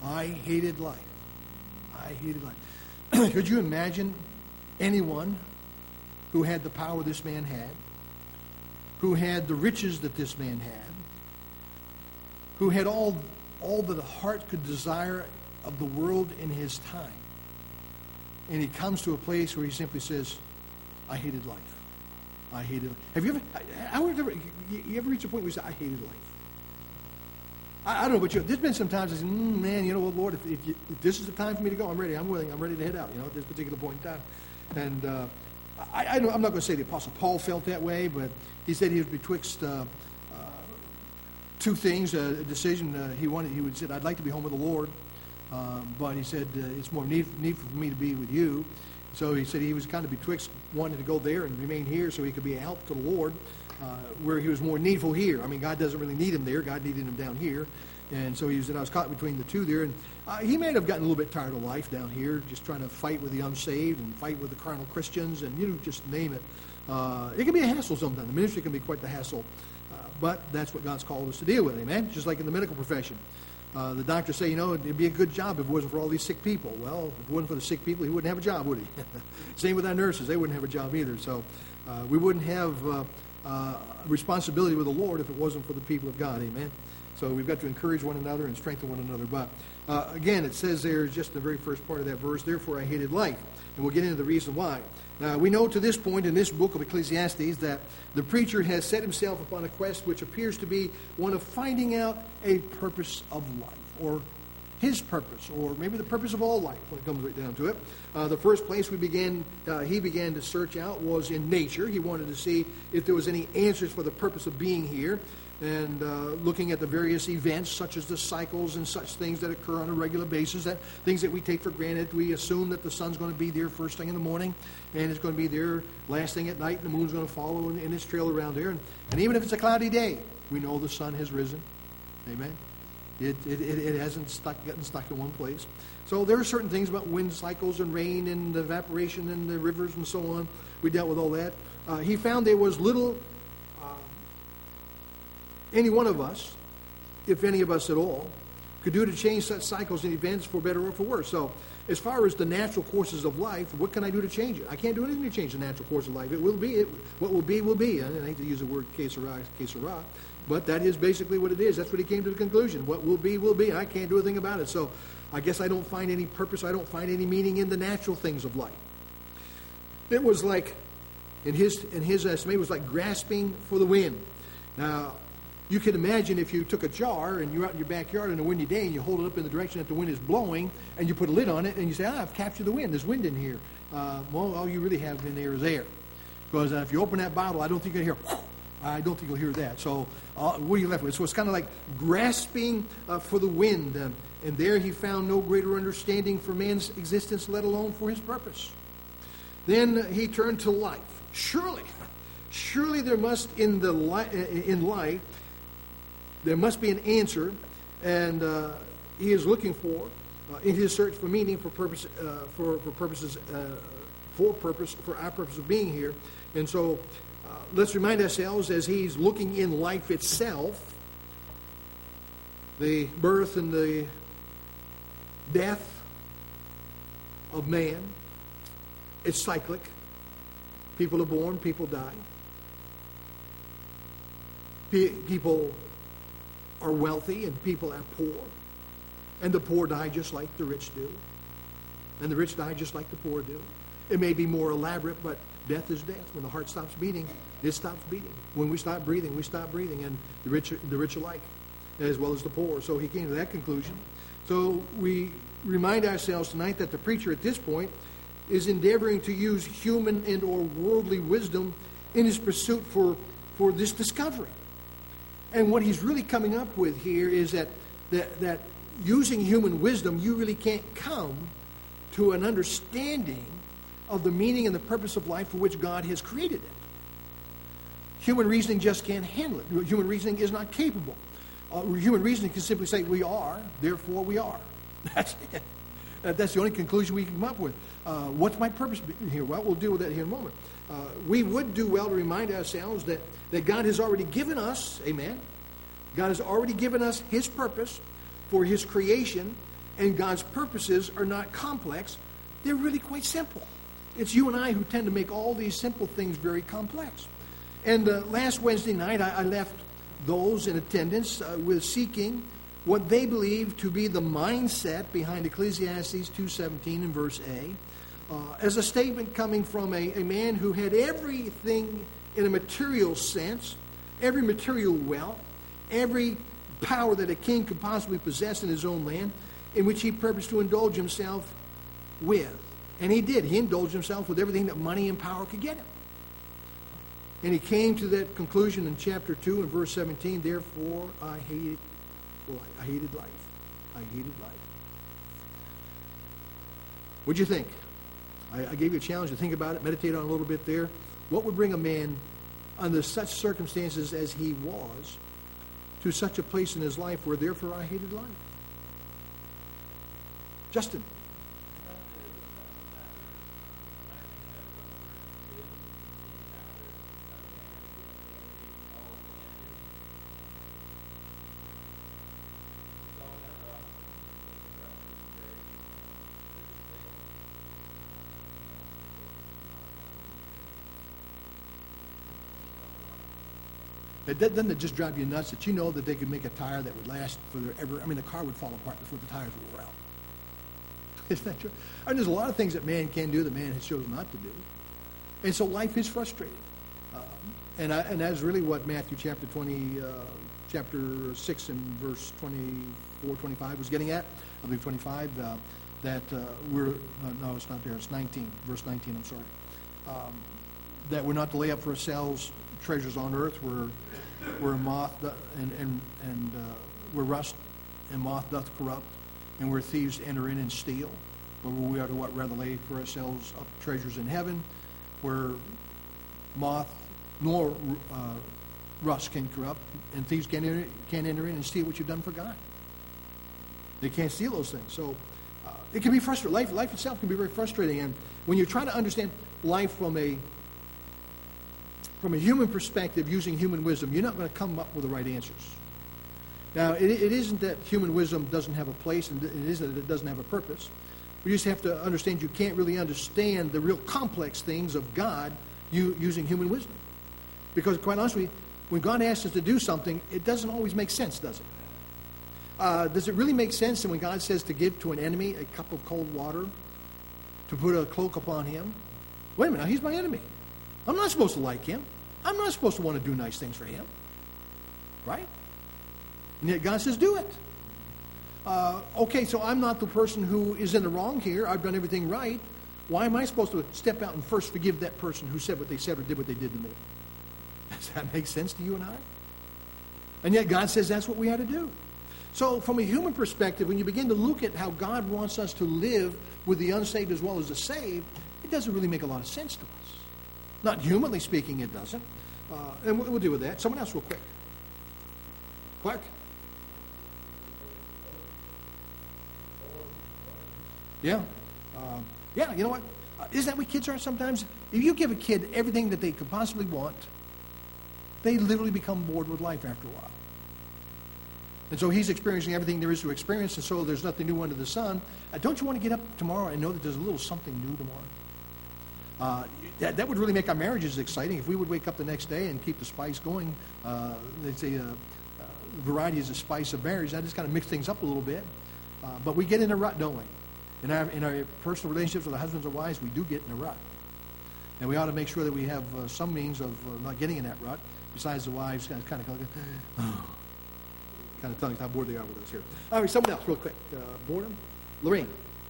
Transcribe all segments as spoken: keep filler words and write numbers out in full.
I hated life. I hated life. Could you imagine anyone who had the power this man had, who had the riches that this man had, who had all, all that a heart could desire of the world in his time, and he comes to a place where he simply says, I hated life. I hated life. Have you ever, how have you ever, you ever reached a point where you say, I hated life? I, I don't know about you. There's been some times I say, mm, man, you know what, Lord, if, if, you, if this is the time for me to go, I'm ready. I'm willing. I'm ready to head out, you know, at this particular point in time. And uh, I, I don't, I'm not going to say the Apostle Paul felt that way, but he said he was betwixt uh, uh, two things, uh, a decision. Uh, he wanted. He would said, I'd like to be home with the Lord, uh, but he said uh, it's more need, needful for me to be with you. So he said he was kind of betwixt wanting to go there and remain here so he could be a help to the Lord, uh, where he was more needful here. I mean, God doesn't really need him there. God needed him down here. And so he said, I was caught between the two there. And uh, he may have gotten a little bit tired of life down here, just trying to fight with the unsaved and fight with the carnal Christians and, you know, just name it. Uh, it can be a hassle sometimes. The ministry can be quite the hassle. Uh, but that's what God's called us to deal with, amen? Just like in the medical profession. Uh, the doctors say, you know, it'd be a good job if it wasn't for all these sick people. Well, if it wasn't for the sick people, he wouldn't have a job, would he? Same with our nurses. They wouldn't have a job either. So uh, we wouldn't have uh, uh, responsibility with the Lord if it wasn't for the people of God, amen? So we've got to encourage one another and strengthen one another. But uh, again, it says there, just in the very first part of that verse, therefore I hated life. And we'll get into the reason why. Now, we know to this point in this book of Ecclesiastes that the preacher has set himself upon a quest which appears to be one of finding out a purpose of life, or his purpose, or maybe the purpose of all life when it comes right down to it. Uh, the first place we began, uh, he began to search out was in nature. He wanted to see if there was any answers for the purpose of being here. And uh, looking at the various events, such as the cycles and such things that occur on a regular basis, that things that we take for granted. We assume that the sun's going to be there first thing in the morning, and it's going to be there last thing at night, and the moon's going to follow in, in its trail around there. And, and even if it's a cloudy day, we know the sun has risen. Amen. It, it, it hasn't stuck, gotten stuck in one place. So there are certain things about wind cycles and rain and evaporation and the rivers and so on. We dealt with all that. Uh, he found there was little... any one of us, if any of us at all, could do to change such cycles and events for better or for worse. So as far as the natural courses of life, what can I do to change it? I can't do anything to change the natural course of life. It will be. It, what will be, will be. And I hate to use the word que sera, que sera, but that is basically what it is. That's what he came to the conclusion. What will be, will be. I can't do anything about it. So I guess I don't find any purpose. I don't find any meaning in the natural things of life. It was like, in his, in his estimate, it was like grasping for the wind. Now, you can imagine if you took a jar and you're out in your backyard on a windy day and you hold it up in the direction that the wind is blowing and you put a lid on it and you say, ah, I've captured the wind. There's wind in here. Uh, well, all you really have in there is air. Because uh, if you open that bottle, I don't think you'll hear, I don't think you'll hear that. So uh, what are you left with? So it's kind of like grasping uh, for the wind. Um, and there he found no greater understanding for man's existence, let alone for his purpose. Then he turned to life. Surely, surely there must in the li- in life, there must be an answer, and uh, he is looking for, uh, in his search for meaning, for purpose, uh, for, for purposes, uh, for purpose, for our purpose of being here. And so, uh, let's remind ourselves as he's looking in life itself, the birth and the death of man. It's cyclic. People are born, people die. Pe- people are wealthy and people are poor. And the poor die just like the rich do. And the rich die just like the poor do. It may be more elaborate, but death is death. When the heart stops beating, it stops beating. When we stop breathing, we stop breathing. And the rich, the rich alike, as well as the poor. So he came to that conclusion. So we remind ourselves tonight that the preacher at this point is endeavoring to use human and or worldly wisdom in his pursuit for, for this discovery. And what he's really coming up with here is that, that, that using human wisdom, you really can't come to an understanding of the meaning and the purpose of life for which God has created it. Human reasoning just can't handle it. Human reasoning is not capable. Uh, human reasoning can simply say, we are, therefore we are. That's it. Uh, that's the only conclusion we can come up with. Uh, what's my purpose here? Well, we'll deal with that here in a moment. Uh, we would do well to remind ourselves that, that God has already given us, amen, God has already given us his purpose for his creation, and God's purposes are not complex. They're really quite simple. It's you and I who tend to make all these simple things very complex. And uh, last Wednesday night, I, I left those in attendance uh, with seeking what they believe to be the mindset behind Ecclesiastes two seventeen and verse A, uh, as a statement coming from a, a man who had everything in a material sense, every material wealth, every power that a king could possibly possess in his own land, in which he purposed to indulge himself with. And he did. He indulged himself with everything that money and power could get him. And he came to that conclusion in chapter two and verse seventeen, therefore I hated life. I hated life. I hated life. What'd you think? I, I gave you a challenge to think about it, meditate on it a little bit there. What would bring a man under such circumstances as he was to such a place in his life where therefore I hated life? Justin. It doesn't it just drive you nuts that you know that they could make a tire that would last for their ever? I mean, the car would fall apart before the tires wore out. Isn't that true? I mean, there's a lot of things that man can do that man has chosen not to do. And so life is frustrating. Um, and, I, and that's really what Matthew chapter twenty, uh, chapter six and verse twenty-four, twenty-five was getting at. I believe twenty-five, uh, that uh, we're, uh, no, it's not there, it's nineteen, verse nineteen, I'm sorry. Um, that we're not to lay up for ourselves treasures on earth where where moth do- and and and uh, where rust and moth doth corrupt, and where thieves enter in and steal, but we are to what rather lay for ourselves up treasures in heaven, where moth nor uh, rust can corrupt, and thieves can't enter, can't enter in and steal what you've done for God. They can't steal those things. So uh, it can be frustrating. Life life itself can be very frustrating, and when you're trying to understand life from a From a human perspective, using human wisdom, you're not going to come up with the right answers. Now, it, it isn't that human wisdom doesn't have a place, and it isn't that it doesn't have a purpose. We just have to understand you can't really understand the real complex things of God you, using human wisdom. Because, quite honestly, when God asks us to do something, it doesn't always make sense, does it? Uh, does it really make sense when God says to give to an enemy a cup of cold water, to put a cloak upon him? Wait a minute, now he's my enemy. I'm not supposed to like him. I'm not supposed to want to do nice things for him. Right? And yet God says, do it. Uh, okay, so I'm not the person who is in the wrong here. I've done everything right. Why am I supposed to step out and first forgive that person who said what they said or did what they did to me? Does that make sense to you and I? And yet God says that's what we had to do. So from a human perspective, when you begin to look at how God wants us to live with the unsaved as well as the saved, it doesn't really make a lot of sense to us. Not humanly speaking, it doesn't. Uh, and we'll, we'll deal with that. Someone else real quick. Clark? Yeah. Uh, yeah, you know what? Uh, isn't that what kids are sometimes? If you give a kid everything that they could possibly want, they literally become bored with life after a while. And so he's experiencing everything there is to experience, and so there's nothing new under the sun. Uh, don't you want to get up tomorrow and know that there's a little something new tomorrow? Uh, that, that would really make our marriages exciting. If we would wake up the next day and keep the spice going, uh, they'd say uh, uh, variety is the spice of marriage. That just kind of mix things up a little bit. Uh, but we get in a rut, don't we? In our, in our personal relationships with our husbands or wives, we do get in a rut. And we ought to make sure that we have uh, some means of uh, not getting in that rut, besides the wives kind of, kind of, kind of telling us how bored they are with us here. All right, someone else real quick. Uh, boredom? Lorraine.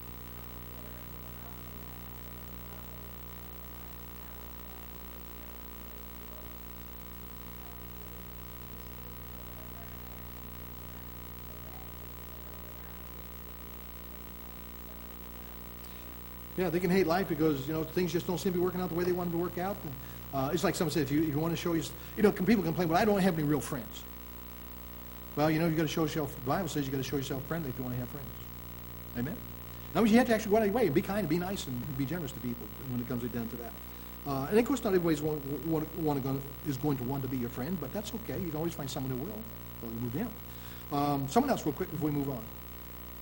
Yeah, they can hate life because, you know, things just don't seem to be working out the way they want them to work out. And, uh, it's like someone said, if you, if you want to show you, you know, people complain, well, I don't have any real friends. Well, you know, you've got to show yourself, the Bible says you've got to show yourself friendly if you want to have friends. Amen? Now, you have to actually go out of your way and be kind and be nice and be generous to people when it comes down to that. Uh, and of course, not everybody want, want, want to, is going to want to be your friend, but that's okay. You can always find someone who will. So we move in. Um, someone else real quick before we move on.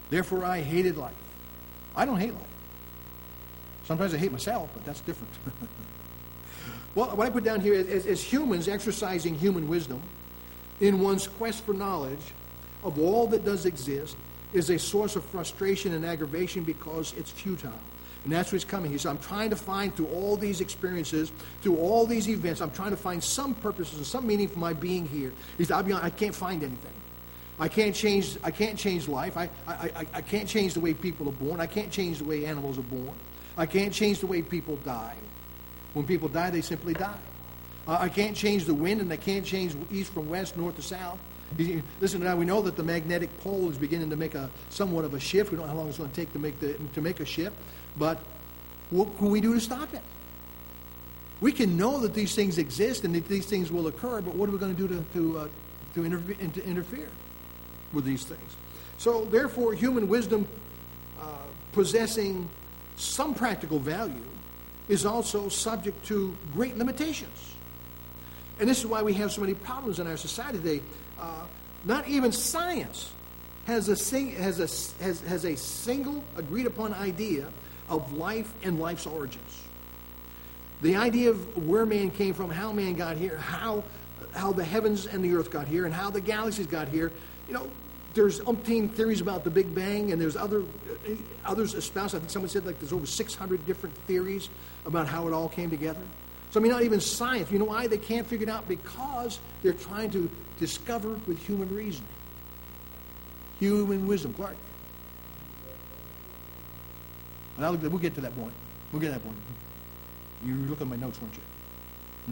Therefore I hated life. I don't hate life. Sometimes I hate myself, but that's different. Well, what I put down here is, as, as humans exercising human wisdom in one's quest for knowledge of all that does exist is a source of frustration and aggravation because it's futile. And that's what's coming. He said, I'm trying to find through all these experiences, through all these events, I'm trying to find some purposes and some meaning for my being here. He said, I'll be honest, I can't find anything. I can't change I can't change life. I, I, I, I can't change the way people are born. I can't change the way animals are born. I can't change the way people die. When people die, they simply die. Uh, I can't change the wind, and I can't change east from west, north to south. Listen, now we know that the magnetic pole is beginning to make a somewhat of a shift. We don't know how long it's going to take to make the to make a shift, but what can we do to stop it? We can know that these things exist and that these things will occur, but what are we going to do to to uh, to, interve- to interfere with these things? So, therefore, human wisdom uh, possessing some practical value is also subject to great limitations. And this is why we have so many problems in our society today. Uh, not even science has a, sing, has, a, has, has a single agreed upon idea of life and life's origins. The idea of where man came from, how man got here, how, how the heavens and the earth got here, and how the galaxies got here. You know, there's umpteen theories about the Big Bang, and there's other uh, others espoused. I think someone said like there's over six hundred different theories about how it all came together. So I mean, not even science. You know why they can't figure it out? Because they're trying to discover with human reasoning, human wisdom. Clark. Well, we'll get to that point. We'll get to that point. You were looking at my notes, weren't you? No.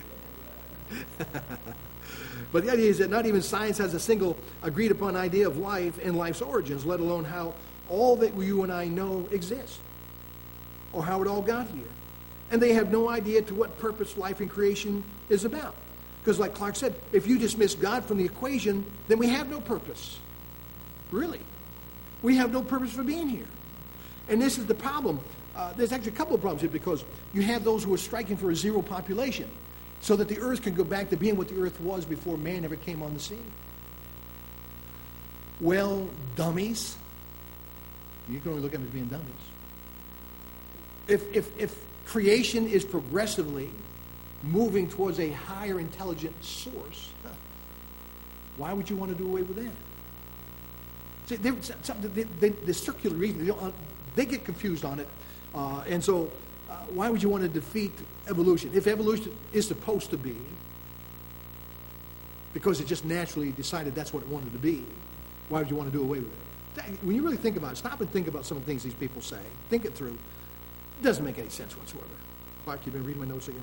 But the idea is that not even science has a single agreed upon idea of life and life's origins, let alone how all that you and I know exists, or how it all got here. And they have no idea to what purpose life and creation is about. Because like Clark said, if you dismiss God from the equation, then we have no purpose. Really. We have no purpose for being here. And this is the problem. Uh, there's actually a couple of problems here, because you have those who are striking for a zero population so that the earth can go back to being what the earth was before man ever came on the scene. Well, dummies. You can only look at them as being dummies. If, if, if creation is progressively moving towards a higher intelligent source, huh, why would you want to do away with that? See, they, they, they, the circular reason, they, they get confused on it. Uh, and so, uh, why would you want to defeat evolution? If evolution is supposed to be, because it just naturally decided that's what it wanted to be, why would you want to do away with it? When you really think about it, stop and think about some of the things these people say. Think it through. It doesn't make any sense whatsoever. Clark, you've been reading my notes again?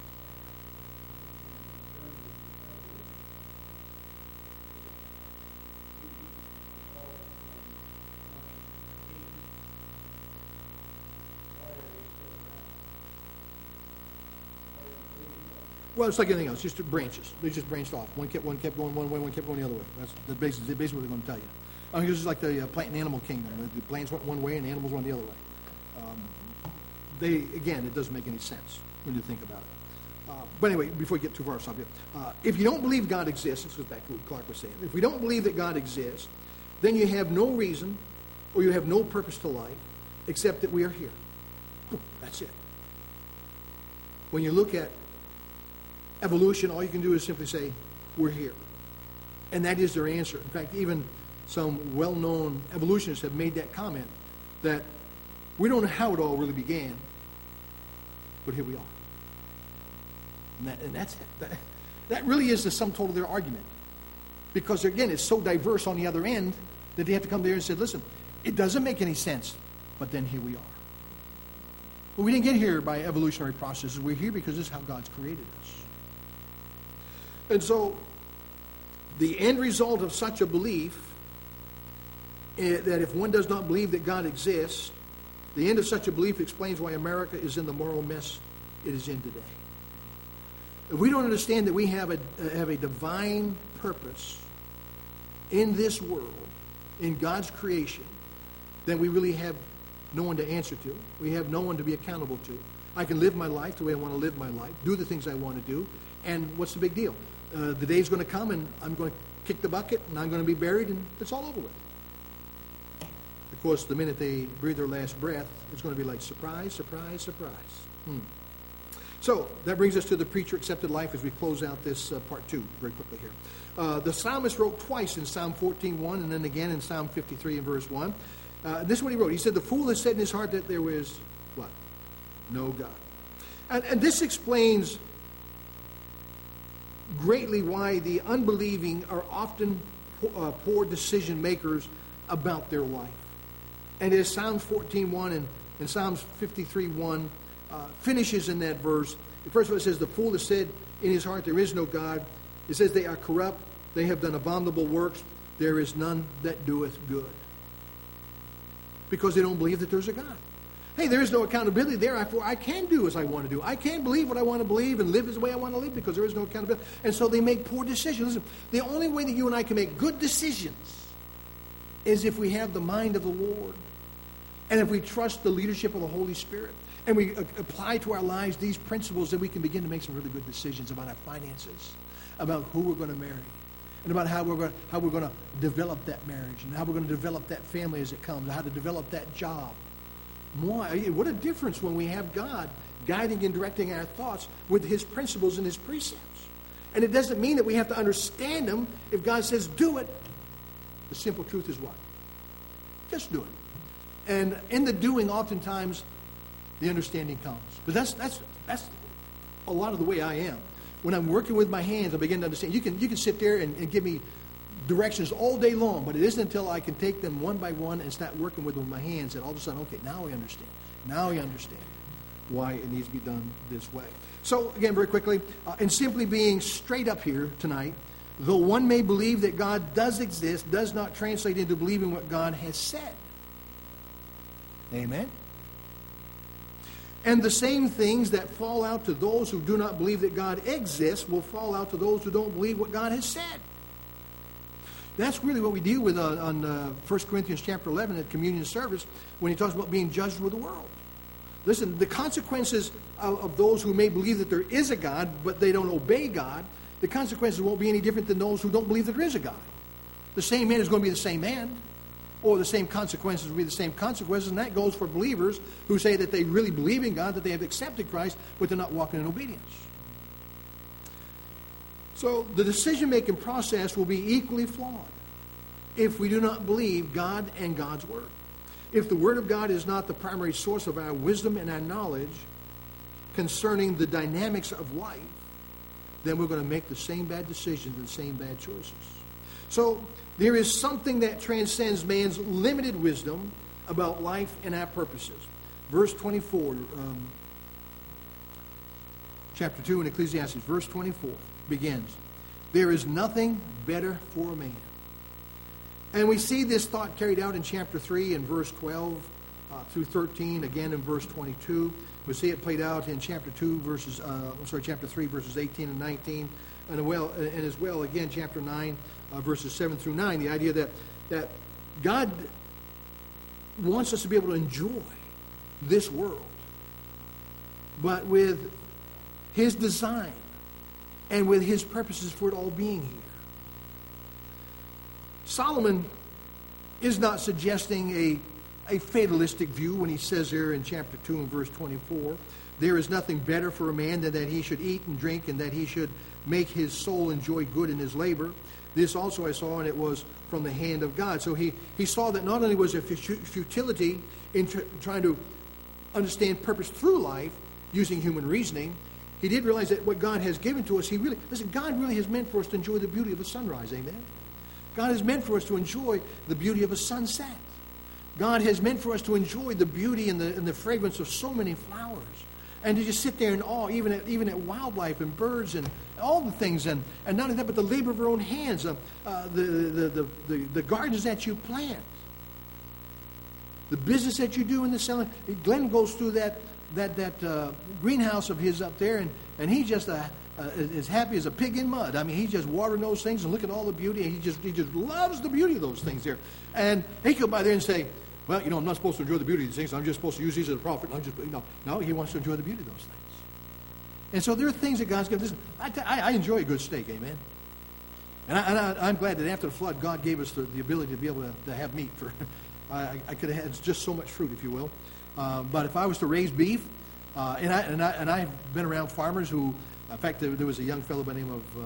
Well, it's like anything else, just branches. They just branched off. One kept one kept going one way, one kept going the other way. That's the basically, basically what they're going to tell you. I mean, it's just like the uh, plant and animal kingdom. The plants went one way and the animals went the other way. Um, they again, it doesn't make any sense when you think about it. Uh, but anyway, before we get too far off subject, uh, if you don't believe God exists, this goes back to what Clark was saying. If we don't believe that God exists, then you have no reason or you have no purpose to life except that we are here. That's it. When you look at evolution, all you can do is simply say, we're here. And that is their answer. In fact, even some well-known evolutionists have made that comment, that we don't know how it all really began, but here we are. And, that, and that's it. That, that really is the sum total of their argument. Because, again, it's so diverse on the other end that they have to come there and say, listen, it doesn't make any sense, but then here we are. But we didn't get here by evolutionary processes. We're here because this is how God's created us. And so, the end result of such a belief, is that if one does not believe that God exists, the end of such a belief explains why America is in the moral mess it is in today. If we don't understand that we have a, have a divine purpose in this world, in God's creation, then we really have no one to answer to. We have no one to be accountable to. I can live my life the way I want to live my life, do the things I want to do, and what's the big deal? Uh, the day's going to come and I'm going to kick the bucket and I'm going to be buried and it's all over with. Of course, the minute they breathe their last breath, it's going to be like, surprise, surprise, surprise. Hmm. So, that brings us to the preacher-accepted life as we close out this uh, part two very quickly here. Uh, the psalmist wrote twice in Psalm fourteen one and then again in Psalm fifty-three and verse one. Uh, this is what he wrote. He said, the fool has said in his heart that there was, what? No God. And, and this explains greatly why the unbelieving are often uh, poor decision makers about their life. And as Psalms fourteen one and, and Psalms fifty-three one uh, finishes in that verse, the first one it says, the fool has said in his heart, there is no God. It says they are corrupt, they have done abominable works, there is none that doeth good. Because they don't believe that there's a God. Hey, there is no accountability, therefore I can do as I want to do. I can believe what I want to believe and live as the way I want to live because there is no accountability. And so they make poor decisions. Listen, the only way that you and I can make good decisions is if we have the mind of the Lord. And if we trust the leadership of the Holy Spirit. And we uh, apply to our lives these principles, then we can begin to make some really good decisions about our finances, about who we're going to marry, and about how we're going to, how we're going to develop that marriage, and how we're going to develop that family as it comes, and how to develop that job. Why? What a difference when we have God guiding and directing our thoughts with His principles and His precepts. And it doesn't mean that we have to understand them. If God says do it, the simple truth is what? Just do it. And in the doing, oftentimes, the understanding comes. But that's that's that's a lot of the way I am. When I'm working with my hands, I begin to understand. You can you can sit there and, and give me directions all day long, but it isn't until I can take them one by one and start working with them with my hands that all of a sudden, okay, now I understand. Now I understand why it needs to be done this way. So, again, very quickly, uh, and simply being straight up here tonight, though one may believe that God does exist, does not translate into believing what God has said. Amen? And the same things that fall out to those who do not believe that God exists will fall out to those who don't believe what God has said. That's really what we deal with uh, on uh, First Corinthians chapter eleven at communion service when he talks about being judged with the world. Listen, the consequences of, of those who may believe that there is a God, but they don't obey God, the consequences won't be any different than those who don't believe that there is a God. The same man is going to be the same man, or the same consequences will be the same consequences, and that goes for believers who say that they really believe in God, that they have accepted Christ, but they're not walking in obedience. So the decision-making process will be equally flawed if we do not believe God and God's Word. If the Word of God is not the primary source of our wisdom and our knowledge concerning the dynamics of life, then we're going to make the same bad decisions and the same bad choices. So there is something that transcends man's limited wisdom about life and our purposes. Verse twenty-four, um, chapter two in Ecclesiastes, verse twenty-four begins, there is nothing better for a man. And we see this thought carried out in chapter three in verse twelve uh, through thirteen, again in verse twenty-two. We see it played out in chapter two, verses, uh, I'm sorry, chapter three, verses eighteen and nineteen, and, well, and as well, again, chapter nine, uh, verses seven through nine, the idea that, that God wants us to be able to enjoy this world, but with His design and with His purposes for it all being here. Solomon is not suggesting a, a fatalistic view when he says there in chapter two and verse twenty-four, there is nothing better for a man than that he should eat and drink and that he should make his soul enjoy good in his labor. This also I saw, and it was from the hand of God. So he, he saw that not only was there futility in tr- trying to understand purpose through life using human reasoning, he did realize that what God has given to us, he really, listen, God really has meant for us to enjoy the beauty of a sunrise, amen? God has meant for us to enjoy the beauty of a sunset. God has meant for us to enjoy the beauty and the, and the fragrance of so many flowers. And to just sit there in awe, even at, even at wildlife and birds and all the things. And, and not only that, but the labor of our own hands, uh, uh, the, the, the, the, the gardens that you plant, the business that you do in the selling. Glenn goes through that that that uh, greenhouse of his up there, and, and he just uh, uh, is happy as a pig in mud. I mean, he's just watering those things and look at all the beauty, and he just he just loves the beauty of those things there. And he could go by there and say, well, you know, I'm not supposed to enjoy the beauty of these things. I'm just supposed to use these as a profit. I'm just, you know, no, he wants to enjoy the beauty of those things. And so there are things that God's given. Listen, I, I, I enjoy a good steak, amen. And, I, and I, I'm glad that after the flood, God gave us the, the ability to be able to, to have meat for I, I could have had just so much fruit, if you will. Uh, but if I was to raise beef, uh, and, I, and, I, and I've been around farmers who, in fact, there, there was a young fellow by the name of uh,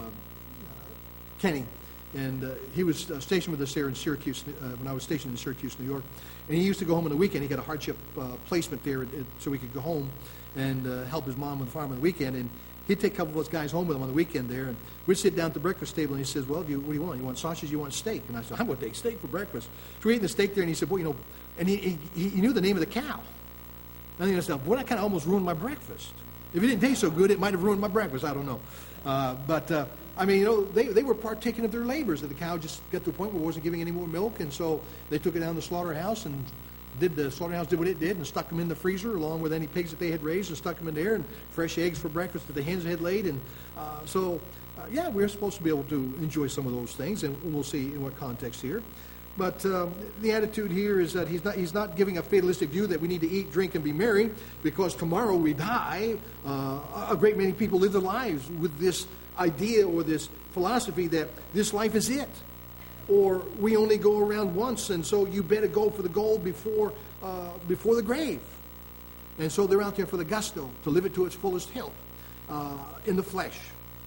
Kenny, and uh, he was uh, stationed with us there in Syracuse, uh, when I was stationed in Syracuse, New York. And he used to go home on the weekend. He got a hardship uh, placement there at, at, so he could go home and uh, help his mom on the farm on the weekend. And he'd take a couple of us guys home with him on the weekend there, and we'd sit down at the breakfast table, and he says, well, do you, what do you want? You want sausage? You want steak? And I said, I'm going to take steak for breakfast. So we're eating the steak there, and he said, well, you know, and he, he, he knew the name of the cow. And I said, boy, that kind of almost ruined my breakfast. If it didn't taste so good, it might have ruined my breakfast. I don't know. Uh, but, uh, I mean, you know, they, they were partaking of their labors. And the cow just got to a point where it wasn't giving any more milk, and so they took it down to the slaughterhouse, and did the slaughterhouse did what it did and stuck them in the freezer along with any pigs that they had raised and stuck them in there, and fresh eggs for breakfast that the hens had laid. And uh, so, uh, yeah, we're supposed to be able to enjoy some of those things, and we'll see in what context here. But um, the attitude here is that he's not he's not giving a fatalistic view that we need to eat, drink, and be merry because tomorrow we die. Uh, a great many people live their lives with this idea or this philosophy that this life is it. Or we only go around once, and so you better go for the gold before uh, before the grave. And so they're out there for the gusto, to live it to its fullest hilt uh, in the flesh.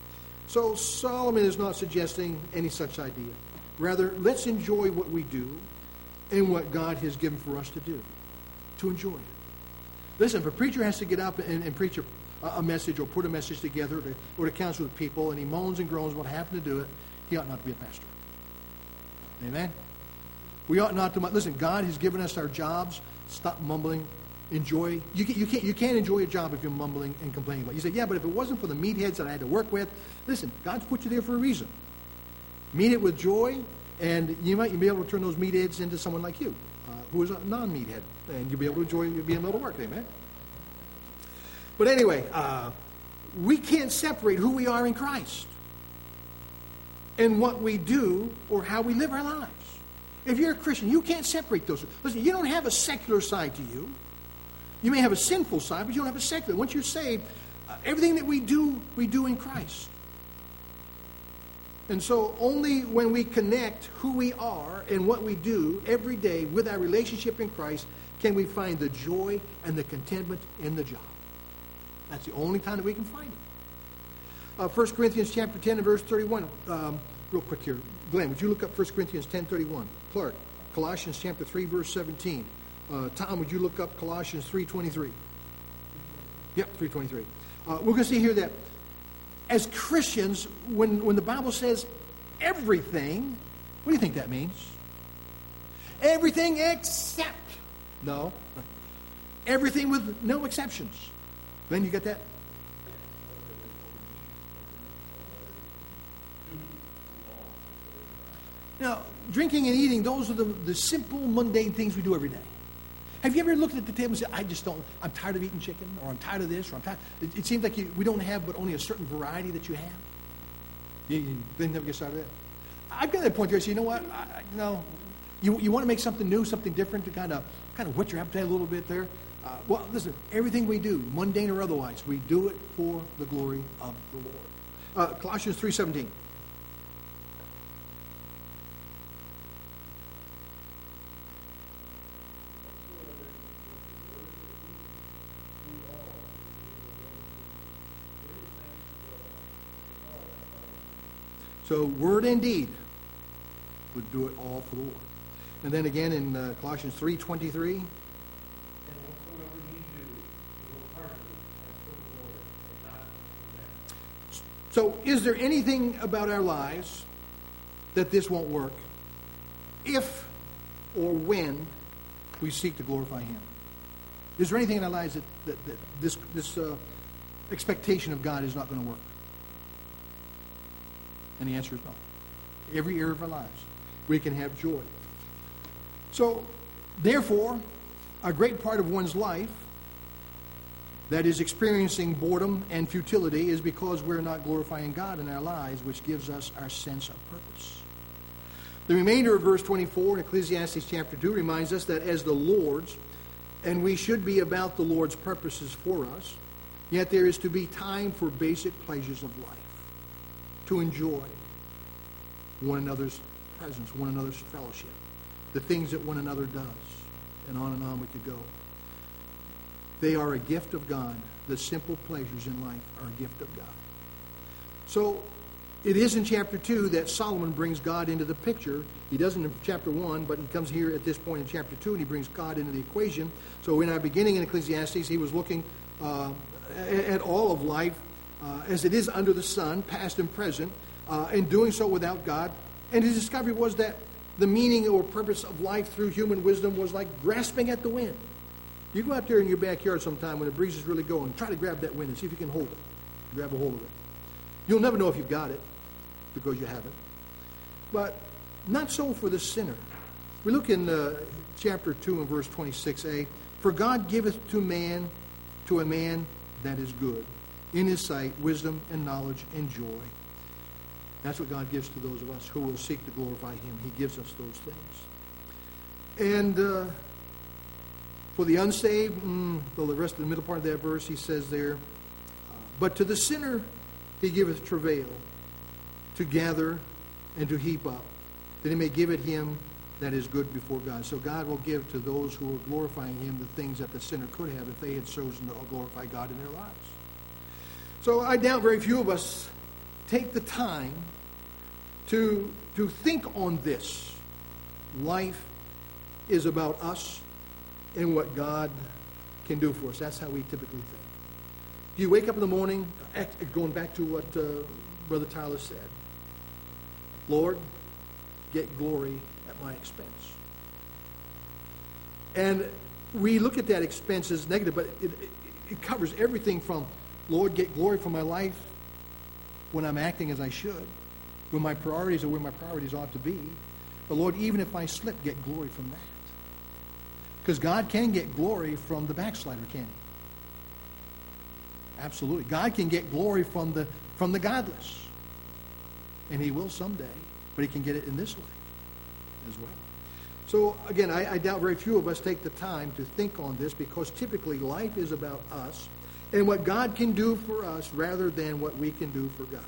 So Solomon is not suggesting any such idea. Rather, let's enjoy what we do and what God has given for us to do, to enjoy it. Listen, if a preacher has to get up and, and preach a, a message or put a message together to, or to counsel with people, and he moans and groans what happened to do it, he ought not to be a pastor. Amen? We ought not to... Listen, God has given us our jobs. Stop mumbling. Enjoy. You, can, you, can't, you can't enjoy a job if you're mumbling and complaining about it. You say, yeah, but if it wasn't for the meatheads that I had to work with... Listen, God's put you there for a reason. Meet it with joy, and you might you'll be able to turn those meatheads into someone like you, uh, who is a non-meathead. And you'll be able to enjoy being able to work. Amen? But anyway, uh, we can't separate who we are in Christ and what we do or how we live our lives. If you're a Christian, you can't separate those. Listen, you don't have a secular side to you. You may have a sinful side, but you don't have a secular. Once you're saved, uh, everything that we do, we do in Christ. And so only when we connect who we are and what we do every day with our relationship in Christ can we find the joy and the contentment in the job. That's the only time that we can find it. Uh, First Corinthians chapter ten and verse thirty-one. Um, real quick here. Glenn, would you look up First Corinthians ten thirty-one? Clark, Colossians chapter three, verse seventeen. Uh, Tom, would you look up Colossians three twenty-three? Yep, three twenty-three. Uh, we're going to see here that as Christians, when, when the Bible says everything, what do you think that means? Everything except. No. Everything with no exceptions. Glenn, you got that? Now, drinking and eating, those are the, the simple, mundane things we do every day. Have you ever looked at the table and said, I just don't, I'm tired of eating chicken, or I'm tired of this, or I'm tired. It, it seems like you, we don't have but only a certain variety that you have. You, you didn't never get started with that? I've got to that point there, so you know what? I, I, you know, you, you want to make something new, something different to kind of kind of whet your appetite a little bit there. Uh, well, listen, everything we do, mundane or otherwise, we do it for the glory of the Lord. Uh, Colossians three seventeen. So word and deed would do it all for the Lord. And then again in uh, Colossians three twenty-three. So is there anything about our lives that this won't work if or when we seek to glorify Him? Is there anything in our lives that, that, that this, this uh, expectation of God is not going to work? And the answer is no. Every area of our lives, we can have joy. So, therefore, a great part of one's life that is experiencing boredom and futility is because we're not glorifying God in our lives, which gives us our sense of purpose. The remainder of verse twenty-four in Ecclesiastes chapter two reminds us that as the Lord's, and we should be about the Lord's purposes for us, yet there is to be time for basic pleasures of life, to enjoy one another's presence, one another's fellowship, the things that one another does, and on and on we could go. They are a gift of God. The simple pleasures in life are a gift of God. So it is in chapter two that Solomon brings God into the picture. He doesn't in chapter one, but he comes here at this point in chapter two, and he brings God into the equation. So in our beginning in Ecclesiastes, he was looking uh, at all of life uh, as it is under the sun, past and present, uh, and doing so without God. And his discovery was that the meaning or purpose of life through human wisdom was like grasping at the wind. You go out there in your backyard sometime when the breeze is really going, try to grab that wind and see if you can hold it. Grab a hold of it. You'll never know if you've got it because you haven't. But not so for the sinner. We look in uh, chapter two and verse twenty-six a. For God giveth to man, to a man that is good, in his sight, wisdom and knowledge and joy. That's what God gives to those of us who will seek to glorify him. He gives us those things. And uh, for the unsaved, mm, the rest of the middle part of that verse, he says there, uh, but to the sinner he giveth travail, to gather and to heap up, that he may give it him that is good before God. So God will give to those who are glorifying him the things that the sinner could have if they had chosen to glorify God in their lives. So I doubt very few of us take the time to, to think on this. Life is about us and what God can do for us. That's how we typically think. Do you wake up in the morning, going back to what uh, Brother Tyler said, Lord, get glory at my expense. And we look at that expense as negative, but it, it, it covers everything from, Lord, get glory for my life when I'm acting as I should, when my priorities are where my priorities ought to be. But Lord, even if I slip, get glory from that. Because God can get glory from the backslider, can he? Absolutely. God can get glory from the from the godless. And he will someday, but he can get it in this way as well. So again, I, I doubt very few of us take the time to think on this, because typically life is about us and what God can do for us rather than what we can do for God.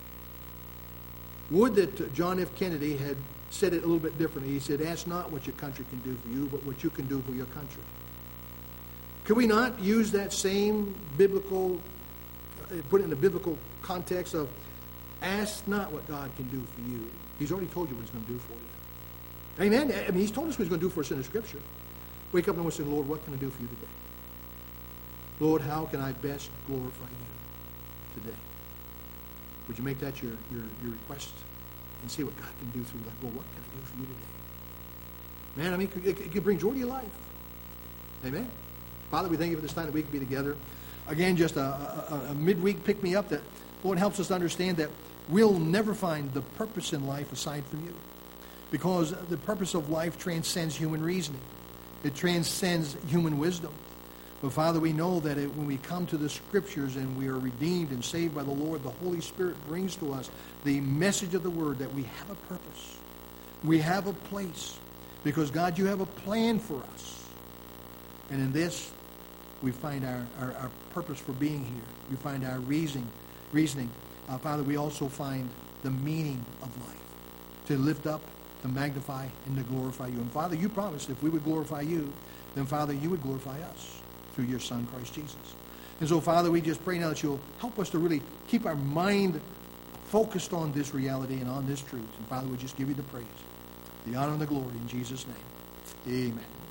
Would that John F. Kennedy had said it a little bit differently. He said, ask not what your country can do for you, but what you can do for your country. Could we not use that same biblical, put it in the biblical context of, ask not what God can do for you. He's already told you what he's going to do for you. Amen? I mean, he's told us what he's going to do for us in the Scripture. Wake up and say, Lord, what can I do for you today? Lord, how can I best glorify you today? Would you make that your, your, your request and see what God can do through you? Like, well, what can I do for you today? Man, I mean, it, it, it can bring joy to your life. Amen? Father, we thank you for this time that we can be together. Again, just a, a, a midweek pick-me-up that, Lord, helps us to understand that we'll never find the purpose in life aside from you. Because the purpose of life transcends human reasoning. It transcends human wisdom. But Father, we know that it, when we come to the Scriptures and we are redeemed and saved by the Lord, the Holy Spirit brings to us the message of the Word that we have a purpose. We have a place. Because, God, you have a plan for us. And in this, we find our, our, our purpose for being here. We find our reasoning. reasoning. Uh, Father, we also find the meaning of life. To lift up, to magnify, and to glorify you. And Father, you promised if we would glorify you, then Father, you would glorify us through your Son, Christ Jesus. And so, Father, we just pray now that you'll help us to really keep our mind focused on this reality and on this truth. And Father, we just give you the praise, the honor, and the glory in Jesus' name. Amen.